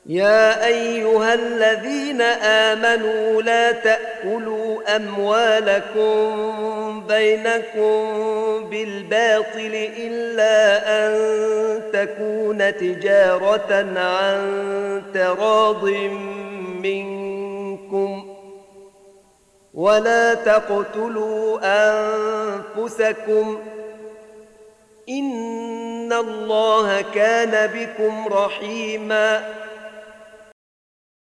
يا أيها الذين آمنوا لا تأكلوا أموالكم بينكم بالباطل إلا أن تكون تجارة عن تراض منكم ولا تقتلوا أنفسكم إن الله كان بكم رحيماً